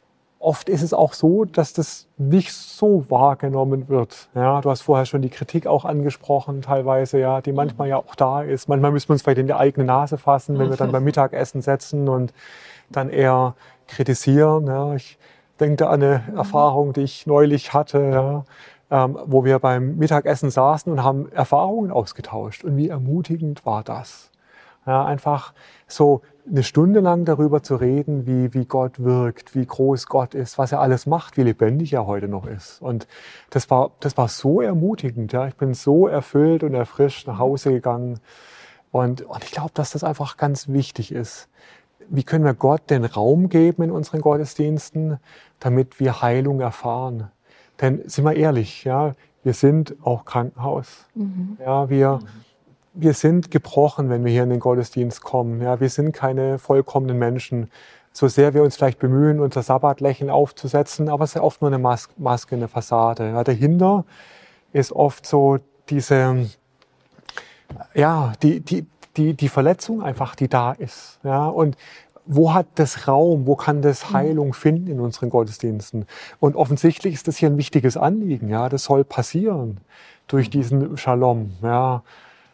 oft ist es auch so, dass das nicht so wahrgenommen wird. Ja, du hast vorher schon die Kritik auch angesprochen, teilweise, ja, die manchmal ja auch da ist. Manchmal müssen wir uns vielleicht in die eigene Nase fassen, wenn wir dann beim Mittagessen sitzen und dann eher kritisieren. Ja. Ich denke da an eine Erfahrung, die ich neulich hatte, ja, ähm, wo wir beim Mittagessen saßen und haben Erfahrungen ausgetauscht. Und wie ermutigend war das? Ja, einfach so eine Stunde lang darüber zu reden, wie, wie Gott wirkt, wie groß Gott ist, was er alles macht, wie lebendig er heute noch ist. Und das war, das war so ermutigend. Ja. Ich bin so erfüllt und erfrischt nach Hause gegangen. Und, und ich glaube, dass das einfach ganz wichtig ist. Wie können wir Gott den Raum geben in unseren Gottesdiensten, damit wir Heilung erfahren? Denn sind wir ehrlich, ja, wir sind auch Krankenhaus. Mhm. Ja, wir... Wir sind gebrochen, wenn wir hier in den Gottesdienst kommen. Ja, wir sind keine vollkommenen Menschen. So sehr wir uns vielleicht bemühen, unser Sabbatlächeln aufzusetzen, aber es ist ja oft nur eine Mas- Maske, eine Fassade. Ja, dahinter ist oft so diese, ja, die, die, die, die Verletzung einfach, die da ist. Ja, und wo hat das Raum, wo kann das Heilung finden in unseren Gottesdiensten? Und offensichtlich ist das hier ein wichtiges Anliegen. Ja, das soll passieren durch diesen Shalom. Ja.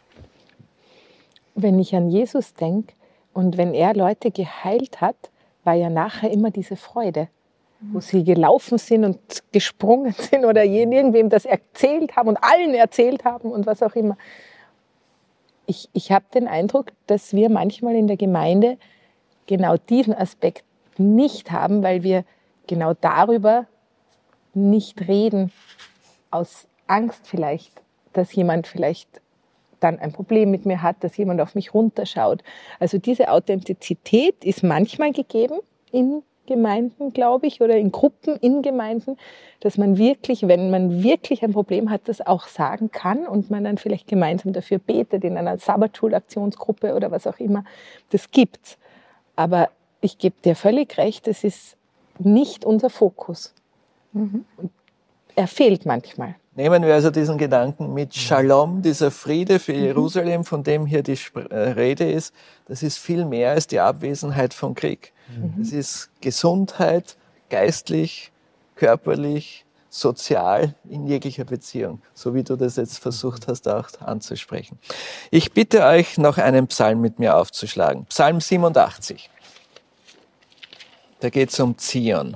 Wenn ich an Jesus denke und wenn er Leute geheilt hat, war ja nachher immer diese Freude, wo sie gelaufen sind und gesprungen sind oder irgendwem das erzählt haben und allen erzählt haben und was auch immer. Ich, ich habe den Eindruck, dass wir manchmal in der Gemeinde genau diesen Aspekt nicht haben, weil wir genau darüber nicht reden, aus Angst vielleicht, dass jemand vielleicht dann ein Problem mit mir hat, dass jemand auf mich runterschaut. Also diese Authentizität ist manchmal gegeben in Gemeinden, glaube ich, oder in Gruppen in Gemeinden, dass man wirklich, wenn man wirklich ein Problem hat, das auch sagen kann und man dann vielleicht gemeinsam dafür betet in einer Sabbatschulaktionsgruppe oder was auch immer. Das gibt's. Aber ich gebe dir völlig recht, es ist nicht unser Fokus. Mhm. Er fehlt manchmal. Nehmen wir also diesen Gedanken mit Shalom, dieser Friede für Jerusalem, von dem hier die Rede ist. Das ist viel mehr als die Abwesenheit von Krieg. Mhm. Es ist Gesundheit, geistlich, körperlich, sozial, in jeglicher Beziehung. So wie du das jetzt versucht hast auch anzusprechen. Ich bitte euch, noch einen Psalm mit mir aufzuschlagen. Psalm siebenundachtzig. Da geht es um Zion.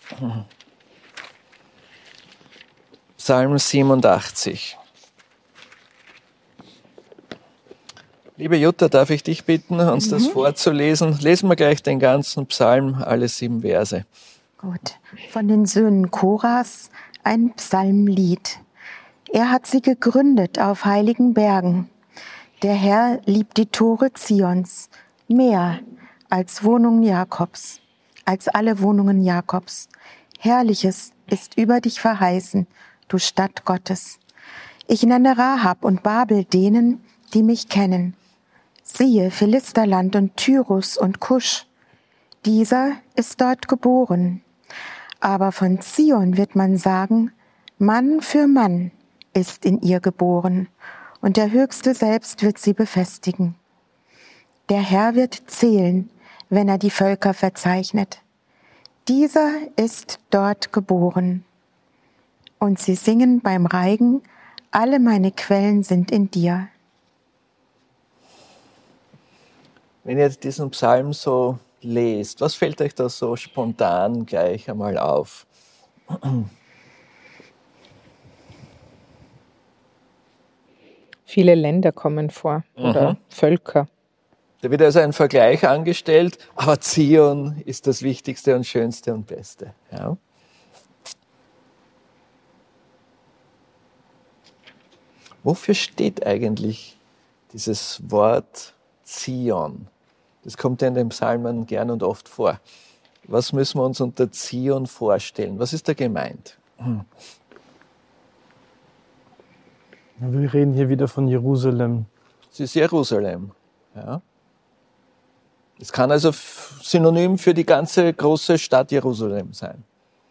Psalm siebenundachtzig. Liebe Jutta, darf ich dich bitten, uns mhm. das vorzulesen? Lesen wir gleich den ganzen Psalm, alle sieben Verse. Gut. Von den Söhnen Koras ein Psalmlied. Er hat sie gegründet auf heiligen Bergen. Der Herr liebt die Tore Zions mehr als Wohnungen Jakobs, als alle Wohnungen Jakobs. Herrliches ist über dich verheißen, du Stadt Gottes. Ich nenne Rahab und Babel denen, die mich kennen. Siehe, Philisterland und Tyrus und Kusch. Dieser ist dort geboren. Aber von Zion wird man sagen, Mann für Mann ist in ihr geboren, und der Höchste selbst wird sie befestigen. Der Herr wird zählen, wenn er die Völker verzeichnet. Dieser ist dort geboren. Und sie singen beim Reigen, alle meine Quellen sind in dir. Wenn ihr jetzt diesen Psalm so lest, was fällt euch da so spontan gleich einmal auf? Viele Länder kommen vor oder mhm. Völker. Da wird also ein Vergleich angestellt, aber Zion ist das Wichtigste und Schönste und Beste. Ja. Wofür steht eigentlich dieses Wort Zion? Das kommt ja in den Psalmen gern und oft vor. Was müssen wir uns unter Zion vorstellen? Was ist da gemeint? Hm. Wir reden hier wieder von Jerusalem. Es ist Jerusalem. Ja. Es kann also synonym für die ganze große Stadt Jerusalem sein.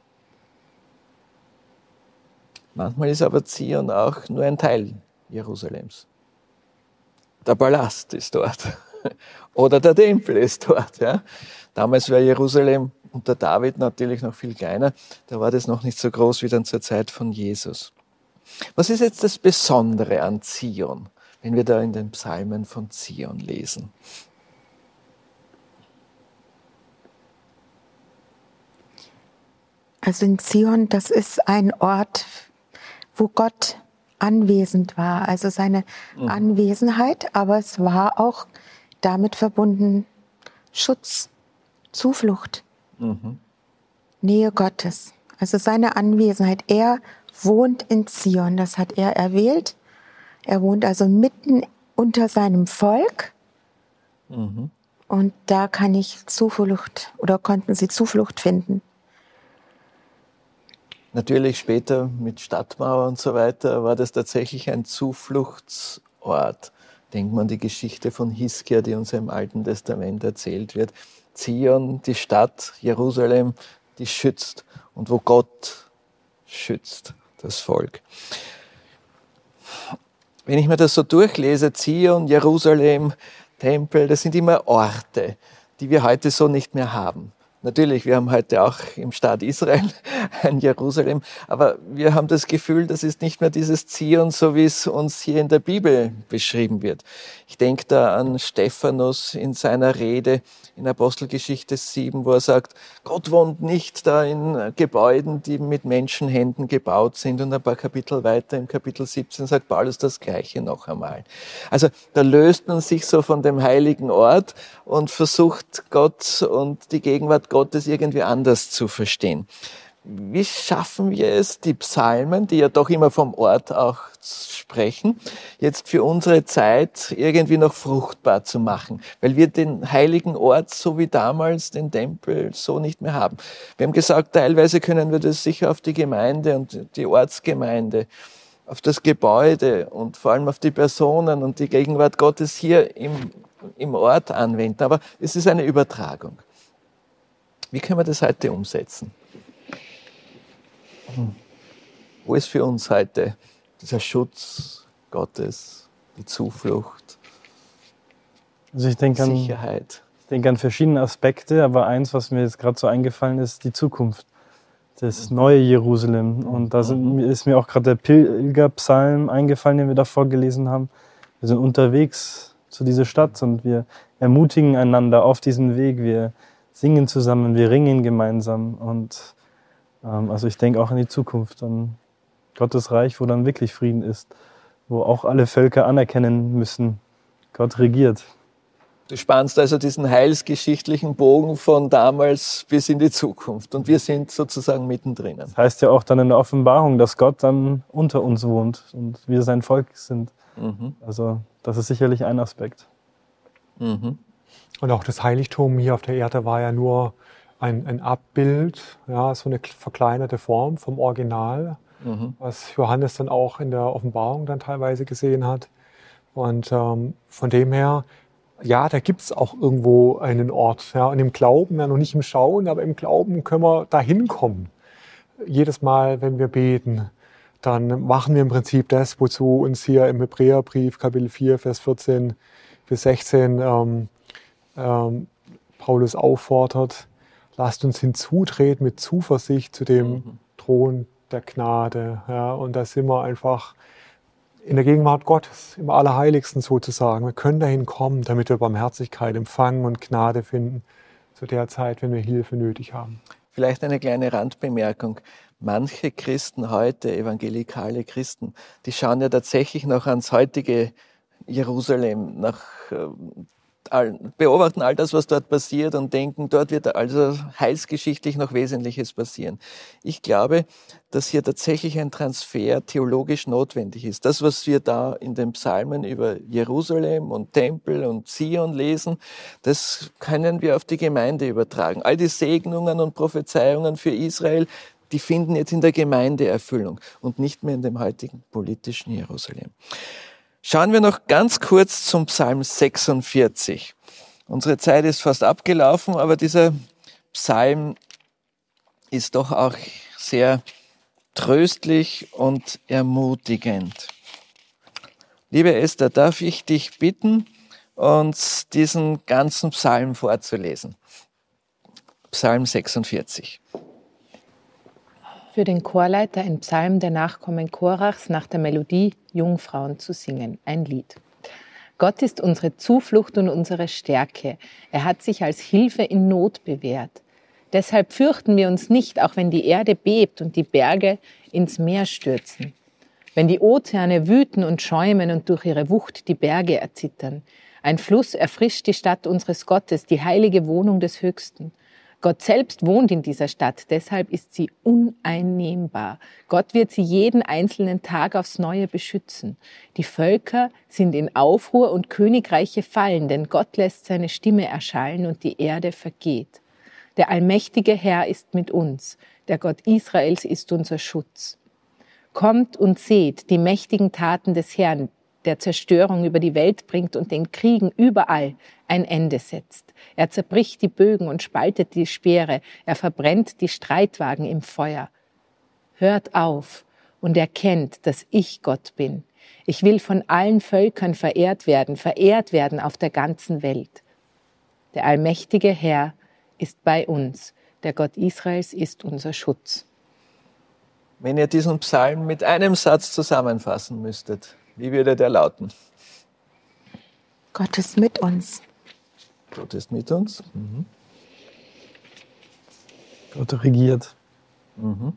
Manchmal ist aber Zion auch nur ein Teil Jerusalems. Der Palast ist dort oder der Tempel ist dort. Ja. Damals war Jerusalem unter David natürlich noch viel kleiner. Da war das noch nicht so groß wie dann zur Zeit von Jesus. Was ist jetzt das Besondere an Zion, wenn wir da in den Psalmen von Zion lesen? Also in Zion, das ist ein Ort, wo Gott anwesend war, also seine mhm. Anwesenheit, aber es war auch damit verbunden Schutz, Zuflucht, mhm. Nähe Gottes, also seine Anwesenheit. Er wohnt in Zion, das hat er erwählt. Er wohnt also mitten unter seinem Volk mhm. und da kann ich Zuflucht oder konnten sie Zuflucht finden. Natürlich später mit Stadtmauer und so weiter war das tatsächlich ein Zufluchtsort. Denkt man an die Geschichte von Hiskia, die uns im Alten Testament erzählt wird. Zion, die Stadt, Jerusalem, die schützt und wo Gott schützt, das Volk. Wenn ich mir das so durchlese, Zion, Jerusalem, Tempel, das sind immer Orte, die wir heute so nicht mehr haben. Natürlich, wir haben heute auch im Staat Israel ein Jerusalem, aber wir haben das Gefühl, das ist nicht mehr dieses Zion, so wie es uns hier in der Bibel beschrieben wird. Ich denke da an Stephanus in seiner Rede in Apostelgeschichte sieben, wo er sagt, Gott wohnt nicht da in Gebäuden, die mit Menschenhänden gebaut sind. Und ein paar Kapitel weiter, im Kapitel siebzehn, sagt Paulus das Gleiche noch einmal. Also da löst man sich so von dem heiligen Ort und versucht Gott und die Gegenwart Gottes irgendwie anders zu verstehen. Wie schaffen wir es, die Psalmen, die ja doch immer vom Ort auch sprechen, jetzt für unsere Zeit irgendwie noch fruchtbar zu machen? Weil wir den heiligen Ort, so wie damals, den Tempel, so nicht mehr haben. Wir haben gesagt, teilweise können wir das sicher auf die Gemeinde und die Ortsgemeinde, auf das Gebäude und vor allem auf die Personen und die Gegenwart Gottes hier im, im Ort anwenden. Aber es ist eine Übertragung. Wie können wir das heute umsetzen? Wo ist für uns heute dieser Schutz Gottes, die Zuflucht, also ich denke an, Sicherheit? Ich denke an verschiedene Aspekte, aber eins, was mir jetzt gerade so eingefallen ist, die Zukunft, das neue Jerusalem. Und da sind, ist mir auch gerade der Pilgerpsalm eingefallen, den wir da vorgelesen haben. Wir sind unterwegs zu dieser Stadt und wir ermutigen einander auf diesen Weg. Wir singen zusammen, wir ringen gemeinsam und ähm, also ich denke auch an die Zukunft, an Gottes Reich, wo dann wirklich Frieden ist, wo auch alle Völker anerkennen müssen, Gott regiert. Du spannst also diesen heilsgeschichtlichen Bogen von damals bis in die Zukunft und wir sind sozusagen mittendrin. Das heißt ja auch dann in der Offenbarung, dass Gott dann unter uns wohnt und wir sein Volk sind. Mhm. Also das ist sicherlich ein Aspekt. Mhm. Und auch das Heiligtum hier auf der Erde war ja nur ein, ein Abbild, ja, so eine verkleinerte Form vom Original, mhm. was Johannes dann auch in der Offenbarung dann teilweise gesehen hat. Und ähm, von dem her, ja, da gibt es auch irgendwo einen Ort. Ja, und im Glauben, ja noch nicht im Schauen, aber im Glauben können wir da hinkommen. Jedes Mal, wenn wir beten, dann machen wir im Prinzip das, wozu uns hier im Hebräerbrief, Kapitel vier, Vers vierzehn bis sechzehn, ähm, ähm, Paulus auffordert. Lasst uns hinzutreten mit Zuversicht zu dem mhm. Thron der Gnade. Ja, und da sind wir einfach in der Gegenwart Gottes, im Allerheiligsten sozusagen. Wir können dahin kommen, damit wir Barmherzigkeit empfangen und Gnade finden zu der Zeit, wenn wir Hilfe nötig haben. Vielleicht eine kleine Randbemerkung. Manche Christen heute, evangelikale Christen, die schauen ja tatsächlich noch ans heutige Jerusalem, nach beobachten all das, was dort passiert und denken, dort wird also heilsgeschichtlich noch Wesentliches passieren. Ich glaube, dass hier tatsächlich ein Transfer theologisch notwendig ist. Das, was wir da in den Psalmen über Jerusalem und Tempel und Zion lesen, das können wir auf die Gemeinde übertragen. All die Segnungen und Prophezeiungen für Israel, die finden jetzt in der Gemeinde Erfüllung und nicht mehr in dem heutigen politischen Jerusalem. Schauen wir noch ganz kurz zum Psalm sechsundvierzig. Unsere Zeit ist fast abgelaufen, aber dieser Psalm ist doch auch sehr tröstlich und ermutigend. Liebe Esther, darf ich dich bitten, uns diesen ganzen Psalm vorzulesen? Psalm sechsundvierzig. Für den Chorleiter ein Psalm der Nachkommen Korachs nach der Melodie Jungfrauen zu singen, ein Lied. Gott ist unsere Zuflucht und unsere Stärke. Er hat sich als Hilfe in Not bewährt. Deshalb fürchten wir uns nicht, auch wenn die Erde bebt und die Berge ins Meer stürzen. Wenn die Ozeane wüten und schäumen und durch ihre Wucht die Berge erzittern. Ein Fluss erfrischt die Stadt unseres Gottes, die heilige Wohnung des Höchsten. Gott selbst wohnt in dieser Stadt, deshalb ist sie uneinnehmbar. Gott wird sie jeden einzelnen Tag aufs Neue beschützen. Die Völker sind in Aufruhr und Königreiche fallen, denn Gott lässt seine Stimme erschallen und die Erde vergeht. Der allmächtige Herr ist mit uns, der Gott Israels ist unser Schutz. Kommt und seht die mächtigen Taten des Herrn, der Zerstörung über die Welt bringt und den Kriegen überall ein Ende setzt. Er zerbricht die Bögen und spaltet die Speere. Er verbrennt die Streitwagen im Feuer. Hört auf und erkennt, dass ich Gott bin. Ich will von allen Völkern verehrt werden, verehrt werden auf der ganzen Welt. Der allmächtige Herr ist bei uns. Der Gott Israels ist unser Schutz. Wenn ihr diesen Psalm mit einem Satz zusammenfassen müsstet, wie würde der lauten? Gott ist mit uns. Gott ist mit uns. Mhm. Gott regiert. Mhm.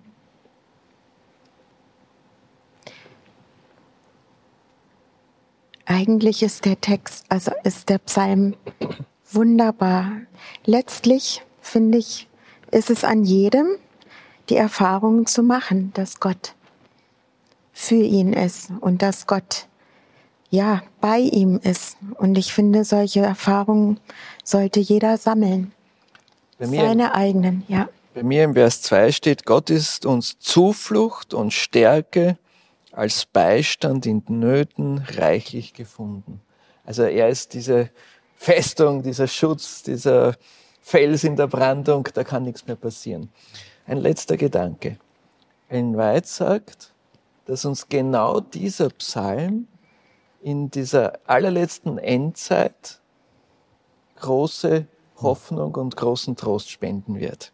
Eigentlich ist der Text, also ist der Psalm wunderbar. Letztlich, finde ich, ist es an jedem, die Erfahrung zu machen, dass Gott für ihn ist und dass Gott ja bei ihm ist. Und ich finde, solche Erfahrungen sollte jeder sammeln. Bei mir, Seine eigenen, ja. Bei mir im Vers zwei steht, Gott ist uns Zuflucht und Stärke als Beistand in Nöten reichlich gefunden. Also er ist diese Festung, dieser Schutz, dieser Fels in der Brandung, da kann nichts mehr passieren. Ein letzter Gedanke. Ellen White sagt, dass uns genau dieser Psalm in dieser allerletzten Endzeit große Hoffnung und großen Trost spenden wird.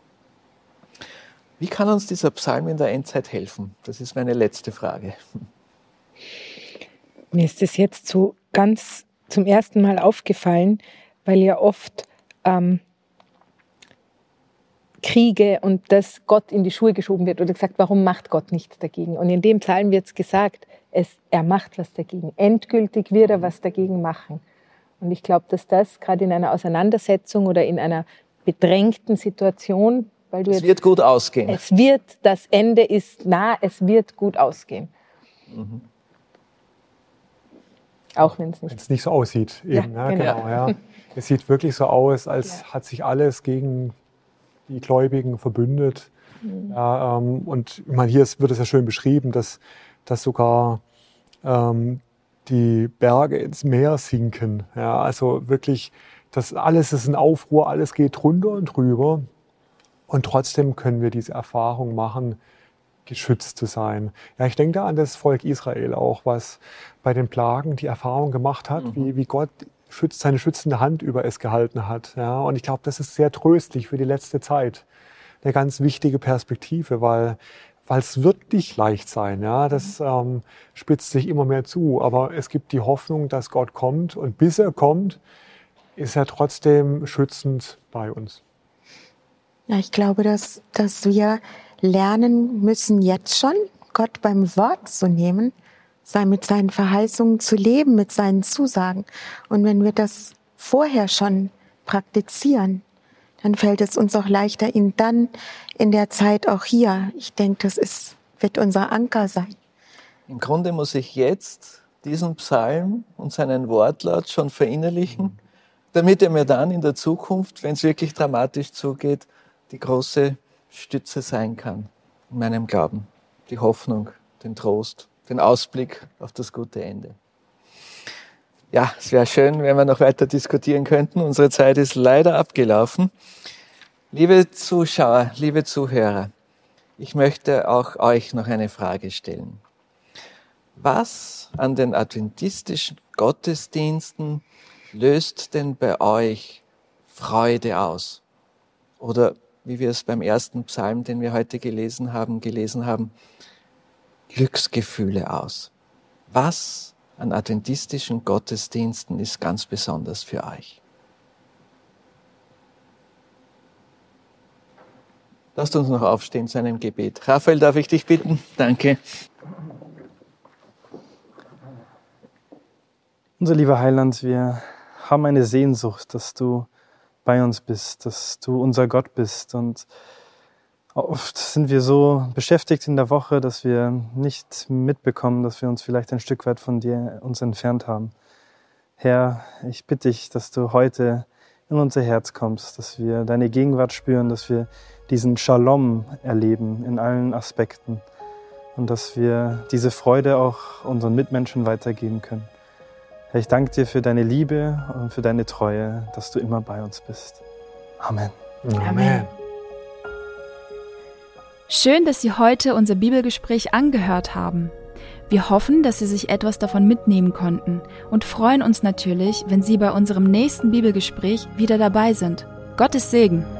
Wie kann uns dieser Psalm in der Endzeit helfen? Das ist meine letzte Frage. Mir ist es jetzt so ganz zum ersten Mal aufgefallen, weil ja oft ähm, Kriege und das Gott in die Schuhe geschoben wird oder gesagt, warum macht Gott nichts dagegen? Und in dem Psalm wird es gesagt, es, er macht was dagegen. Endgültig wird er was dagegen machen. Und ich glaube, dass das gerade in einer Auseinandersetzung oder in einer bedrängten Situation, weil du es jetzt, wird gut ausgehen. Es wird, das Ende ist nah, es wird gut ausgehen. Mhm. Auch wenn es nicht, Wenn's nicht so aussieht. Eben, ja, ja, genau. genau, ja. Es sieht wirklich so aus, als Ja. hat sich alles gegen die Gläubigen verbündet. Mhm. Ja, ähm, und ich meine, hier ist, wird es ja schön beschrieben, dass, dass sogar ähm, die Berge ins Meer sinken. Ja, also wirklich, das alles ist ein Aufruhr, alles geht drunter und drüber. Und trotzdem können wir diese Erfahrung machen, geschützt zu sein. Ja, ich denke da an das Volk Israel auch, was bei den Plagen die Erfahrung gemacht hat, mhm. wie, wie Gott schützt, seine schützende Hand über es gehalten hat. Ja, und ich glaube, das ist sehr tröstlich für die letzte Zeit. Eine ganz wichtige Perspektive, weil weil es wird nicht leicht sein. Ja, das ähm, spitzt sich immer mehr zu. Aber es gibt die Hoffnung, dass Gott kommt. Und bis er kommt, ist er trotzdem schützend bei uns. Ja, ich glaube, dass, dass wir lernen müssen, jetzt schon Gott beim Wort zu nehmen, sein, mit seinen Verheißungen zu leben, mit seinen Zusagen. Und wenn wir das vorher schon praktizieren, dann fällt es uns auch leichter, ihn dann in der Zeit auch hier, ich denke, das ist, wird unser Anker sein. Im Grunde muss ich jetzt diesen Psalm und seinen Wortlaut schon verinnerlichen, damit er mir dann in der Zukunft, wenn es wirklich dramatisch zugeht, die große Stütze sein kann in meinem Glauben. Die Hoffnung, den Trost, den Ausblick auf das gute Ende. Ja, es wäre schön, wenn wir noch weiter diskutieren könnten. Unsere Zeit ist leider abgelaufen. Liebe Zuschauer, liebe Zuhörer, ich möchte auch euch noch eine Frage stellen. Was an den adventistischen Gottesdiensten löst denn bei euch Freude aus? Oder wie wir es beim ersten Psalm, den wir heute gelesen haben, gelesen haben, Glücksgefühle aus. Was an adventistischen Gottesdiensten ist ganz besonders für euch? Lasst uns noch aufstehen zu einem Gebet. Raphael, darf ich dich bitten? Danke. Unser lieber Heiland, wir haben eine Sehnsucht, dass du bei uns bist, dass du unser Gott bist. Und oft sind wir so beschäftigt in der Woche, dass wir nicht mitbekommen, dass wir uns vielleicht ein Stück weit von dir uns entfernt haben. Herr, ich bitte dich, dass du heute in unser Herz kommst, dass wir deine Gegenwart spüren, dass wir diesen Shalom erleben in allen Aspekten und dass wir diese Freude auch unseren Mitmenschen weitergeben können. Herr, ich danke dir für deine Liebe und für deine Treue, dass du immer bei uns bist. Amen. Amen. Schön, dass Sie heute unser Bibelgespräch angehört haben. Wir hoffen, dass Sie sich etwas davon mitnehmen konnten und freuen uns natürlich, wenn Sie bei unserem nächsten Bibelgespräch wieder dabei sind. Gottes Segen!